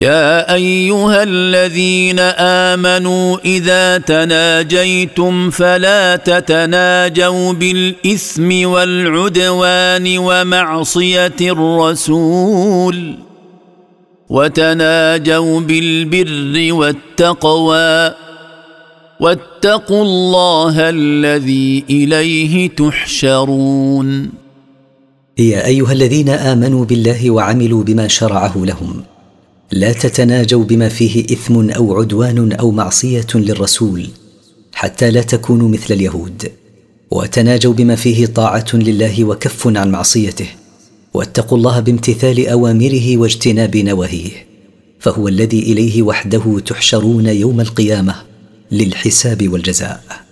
يا أيها الذين آمنوا إذا تناجيتم فلا تتناجوا بالإثم والعدوان ومعصية الرسول وتناجوا بالبر والتقوى واتقوا الله الذي إليه تحشرون. يا أيها الذين آمنوا بالله وعملوا بما شرعه لهم، لا تتناجوا بما فيه إثم أو عدوان أو معصية للرسول حتى لا تكونوا مثل اليهود، وتناجوا بما فيه طاعة لله وكف عن معصيته، واتقوا الله بامتثال أوامره واجتناب نواهيه، فهو الذي إليه وحده تحشرون يوم القيامة للحساب والجزاء.